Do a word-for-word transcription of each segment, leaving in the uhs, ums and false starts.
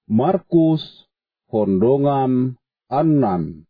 Markus hondongam anam.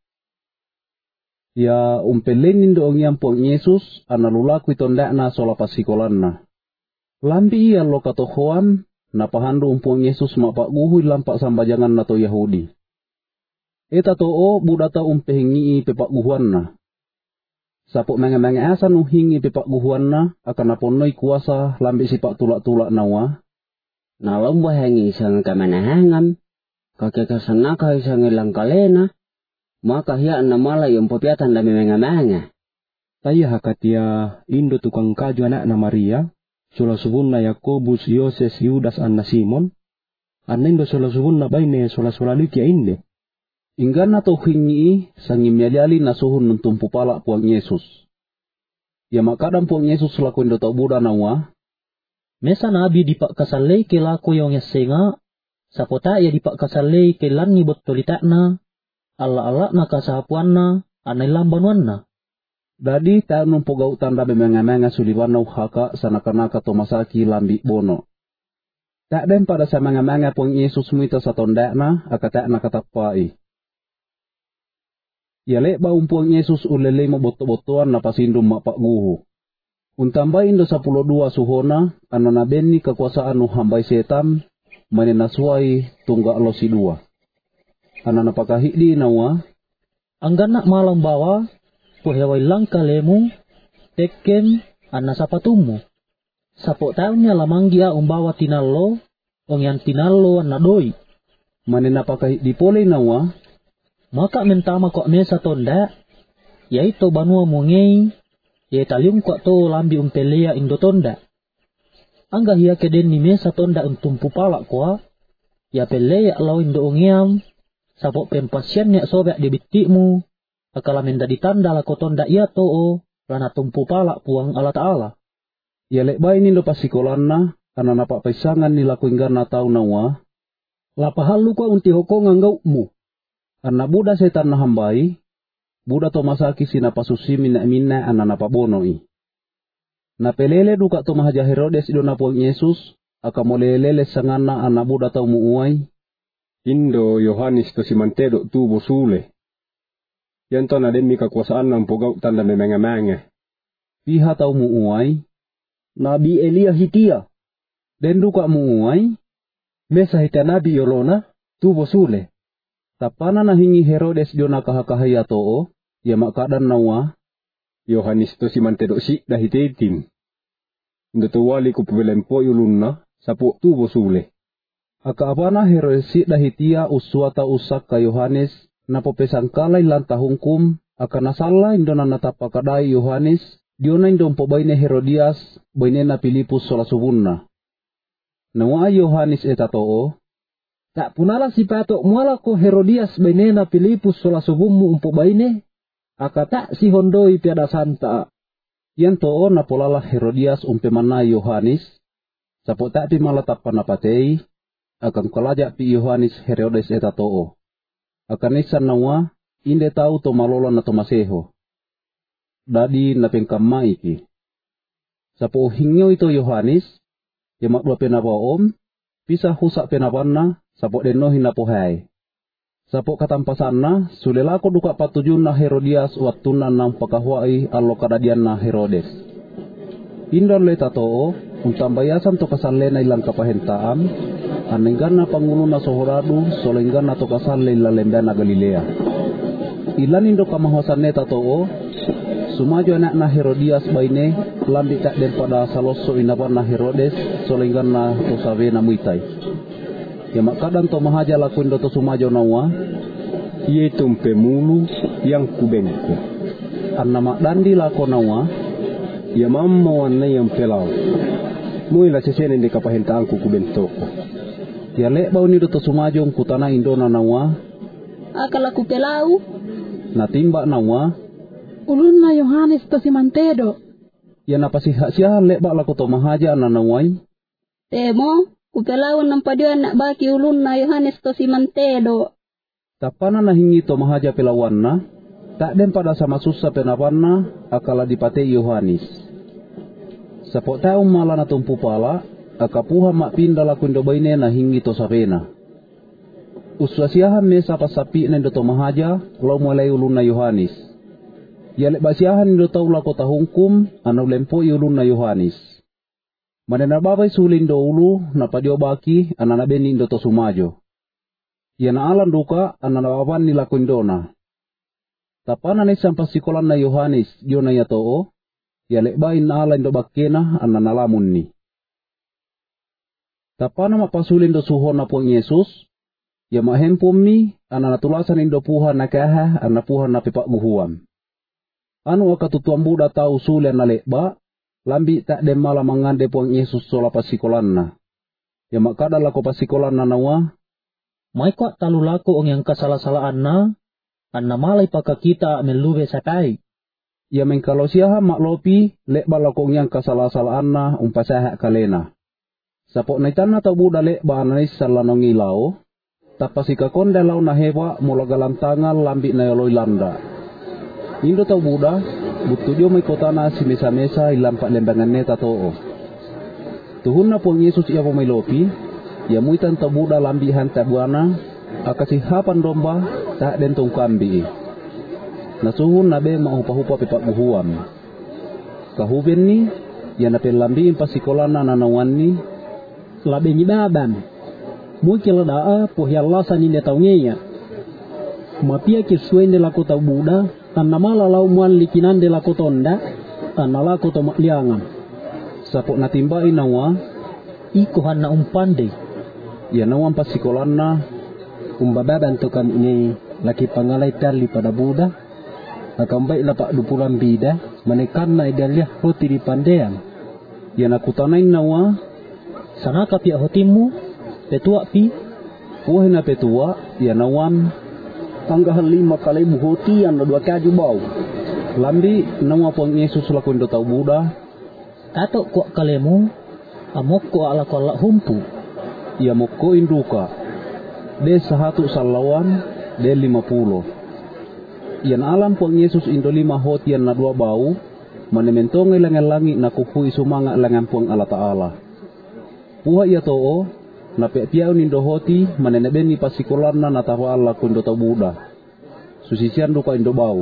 Ya umpelenin doong yang pong Yesus analulaku itondak na sola pasikolan na. Lambi iya lo katohoam napahandu umpong Yesus mapak guhui lampak sambajangan na to Yahudi. Eta to o budata umpehingi pepak guhuan na. Sapok mengemenge asan uhingi pepak guhuan na akan naponoi kuasa lambi sipak tulak-tulak nawa. Nalomba hengi isang kamanahangam, kakekasanaka isang ilang kalena, maka hiya na malay yung papiatan dami mengamanga. Taya hakatia indo tukang kaju anak na Maria, sula subun na Yakobus, Yoses, Yudas, anna Simon, anindo sula subun na bayne sula sula lukia inde. Inggan na to hingi sangim yali na suhun ng tumpupala puang Yesus. Ya makadang puang Yesus lakuin do tau buda nawa. Mesa nabi dipak kasalay kilako yung yasenga, sapota ya dipak kasalay kilan ni botolitak na, ala-ala na kasahapuan na, anay lambanuan na. Dadi tayo nung pugautan dabi menga-menga suliban na uhaka sa nakanaka tomasaki lambi bono. Tak den pada sa menga-menga puang Yesus muita sa tondak na, akatak na katapai. Yale ba umpuang Yesus ulele mo boto-botoan na pasindum mapak guhu. Untambay indo sa pulo dua suhona, ano na benni kekuasaan no hambay setan, maninasway tungga lo si dua. Ano na pakahidi nawa, ang ganak malang bawa, puheway lang kalemu, tekken, ana sa patumo. Sapo tayo niya lamanggia umbawa tinalo, ong yan tinalo na doy. Maninapakahidi pole nawa, maka mentama ko mesa tonda, yaito banua mungay, ya talyong ko to lambi umpelea indo tonda. Angga hiya keden ni mesa tonda untumpu pala ko, ya pelea alaw indo ongyam, sapok pempasyan niya sobek di bitikmu, akala menda ditanda la ko tonda iya to o, lana tumpu pala puang ala ta'ala. Ya lekbay nindo pasikolan na, ana napapaisangan nila kuinggan na tau nawa, lapahalu ko unti hoko nganggaw mu. Anna buda setan na hambay, buda to masaki sinapasusimi na minna anna napabonoi. Napelele duka to mahaja Herodes ido na puang Yesus, aka molelele sangana anna buda to muuay. Indo Yohanes to si mantedo tubo sule. Yanto na demi kakuasaan ng pugaw tanda na menga-menga. Piha tau muuay. Nabi Elia hitia. Den duka muuay. Mesa hitia nabi Yolona, tubo sule. Tapana na hingi Herodes dio na kahakahaya too, ya makadan nawa. Yohanes to si mantedo si dahitetin. Indo to wali ko pubelempo yulunna, sapo tubo sule. Aka apana Herodes si dahitia uswata usak ka Yohanes, na popesangkalay lanta hungkum, aka nasala indo na natapakadai Yohanes, dio na indo mpobayne Herodias, bayne na Pilipus sola subunna. Nawa Yohanes eta too, tak punala si patok muala ko Herodias benena Pilipus sola subummu umpo baine, aka tak si hondoi tiada santa. Yan too na polala Herodias umpe mana Yohanes, sapok tak pi malatak panapatei, akan kolajak pi Yohanes Herodes eta too. Akan isan nawa, inde tau to malolo na tomaseho. Dadi na pengkama iki. Sapok hingyo ito Yohanes, yamak dua penapaom, pisah husak penapanna, sapok denohin na pohai. Sapok katampasan na, sulelako duka patujun na Herodias wattunan ng pagkahuai alo kadadian na Herodes. Indon leta too, untambayasan to kasalle na ilang kapahentaan, anenggan na pangulo na sohorado, solenggan na to kasalle ilalenda na Galilea. Ilan indo kamahosan neta too, sumajo anak na Herodias baine, lambi tak den pada saloso inapan na Herodes, solenggan na to sawe na muitay. Ya makadang to mahaja lakuin do to sumajo nawa, iye tumpe mulu yang kubengko. Anna makdandi lako nawa, ya mamma wanna yang pelau. Muila sesene di kapahentaan ku kubentoko. Ya lek bau ni do to sumajo kutana indona nawa, akala ku pelau. Natimba nawa, ulun na Yohanes to si mantedo. Ya napasiha-siha lek bak lako to mahaja na nawai. Temo, kupelawan ng padiwan na baki ulun na Yohanes to si mantedo. Tapana na hingi to mahaja pelawan na, tak den pada sama susah penapan na, akala dipate Yohanes. Sapok tao mala na tumpu pala, akapuha mak pinda lakuin do baine na hingi to sapena. uswasiahan mesa pasapi na ndo mahaja lau mulai ulun na Yohanes. Yalek basiahan ndo tau la kota hukum ana ulempo ulun na Yohanes. Manena babay sulin do ulu na padio baki ana nabeni ndo to sumajo. Yana alan duka ana nababan nila kundona. Tapana ni sampasikolan na Yohanes dio na yatoo. Yalek bain na ala ndo bakena ana nalamun ni. Tapana mapasulin do suhon na po Yesus. Ya mahempom mi, ana natulasan indo puha na kaha, ana puha na pipak guhuam. Anu akatutuan Buddha tau sulian na lekba, lambi tak dem mala mangande puang Yesus sola pasikolan na. Ya makada lako pasikolan na nawa. May kwa talulako ang yang kasalasalaan na, anna malay pagkakita melube sakay. Ya mengkalosiaha maklopi, lekba lako ang yang kasalasalaan na umpasaha kalena. Sapok naitan na tau Buddha lekba ananis salanong ilaw, tapasika konda law na hewa mula galantangal lambi na yoloy landa. Indo tau Buddha, buto dio may kota na si mesa-mesa ilampak lembangan neta too. Tuhun na po ang Yesus iya po may lopi, yamuitan tau Buddha lambi hanta buana, akasihapan domba, tak dentong kambi. Nasuhun na be maupa-hupa pipak buhuam. Kahuben ni, yan napil lambi impasikolan na nanawan ni, labi ni baban. Mungkin daa po hialasan ni tau ngeya. Mapia kisuen de la kota Buddha, anna malalaw muan likinan de la kotonda, anna la kota makliangan. Sapok natimbain nawa, ikuhan na umpande. Ya nawang pasikolan na, umbababan to kam ini laki pangalay tali pada Buddha, akambay lapak dupulan bida, manekan na idalya hoti di pandean. Ya nakutanain nawa, sana kapia hotimu, petua pi, puhin na petua, ya nawan, hanggang lima kali buhoti yang dua kaju bau. Lambi nawa po ang Yesus lakon do tau Buddha. Tato kwa kalemu, amok ko ala ko humpu. Ya moko induka. De sahatu salawan, de lima puluh. Yan alam po ang Yesus indo lima hoti yan na dua bau, manementong ilangan langit na kuhui sumanga langan po ang ala Ta'ala. Puha iya too, napepiao nindo hoti manenebeni pasikolan na natawala kundo tau Buddha. Susisian duka indo bau.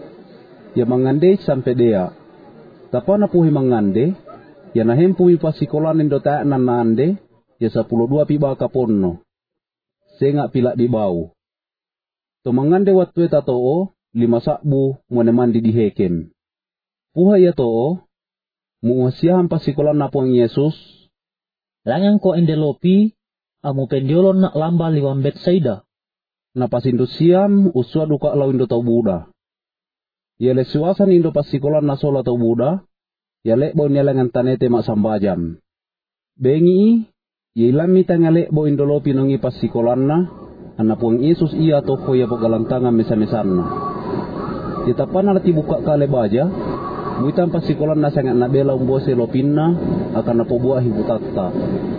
Ya mangande sampai dea. Tapana puhi mangande, ya nahempu pasikolan indo taak nan naande, ya sepuluh dua piba kaponno. Sengak pilak di bau. To mangande watwe tatoo, lima sakbu mandi di heken. Puha ya too, muasiahan pasikolan na po ang Yesus. Langang ko endelopi, amu pendiolon nak lamba liwam Betsaida. Napasindo siam uswa duka law indo tau Buddha. Yale suasan indo pasikolan na sola tau Buddha, yale bo nialangan tanete mak sambajam. Bengi, yilami tangalek bo indo lopi nongi pasikolan na, anapuang Yesus iya toko ya po galantangan mesa-mesan na. Yatapan na buka kale baja, muitan pasikolan na sangat nabela umbose lopin na, akan napobuah hibutatta.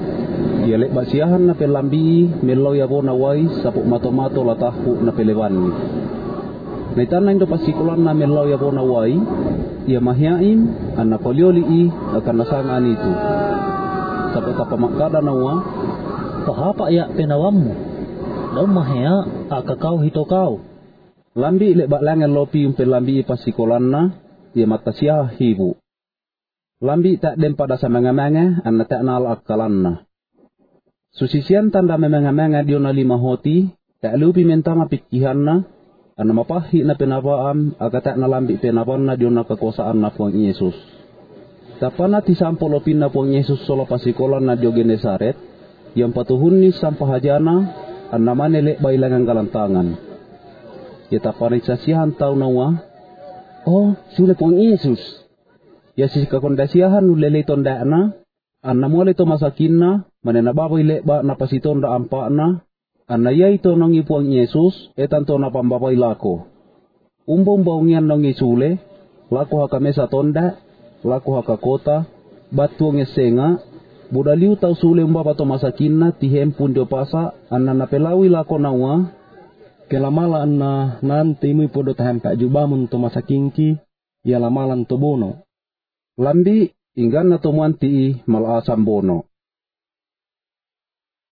Yalek basiahan na pelambi melaw yabo na wai sapok mato-mato latahu na pelewani. Naitan indo pasikolan na melaw yabo na wai, ia mahyain an napolioli akan nasangan itu. Sapok tapamakada na wa, pahapa ya penawammu, daw mahya akakaw hitokau. Lambi lek baklangan lopi yung pelambi pasikolan na, ia matasiah hibu. Lambi tak dem pada samanga-manga an tak nal akalan na. Susisian tanda memanga-manga dio na lima hoti, tak lupi mentama pikihan na, ana mapahi na penapaam, aga tak nalambi penapan na dio na kekuasaan na puang Yesus. Tapana ti sampo lopin na puang Yesus sola pasikolan na dio Genesaret, yang patuhun ni sampahajana, an namanelek bailangan galantangan. Ya tapanay sasihan tau nawa, oh, sule puang Yesus. Ya si kakondasiahan ulele tonda na, an namole to masakin na, manena baboy lekba na pasitonda ampa na, an nayay to nongi puang Yesus, etan to na pambabay lako. Umbong baungyan nongi sule, lako haka mesa tonda, lako haka kota, batuang esenga, budaliu tau sule umbaba to masakin na, tihem pundio pasa, an nanapelawi lako nawa, kelamalan na nanti mo ipodo tahempak jubamun to masakinki, ya lamalan to bono. Lambi, inggan na tumuan ti malasam bono.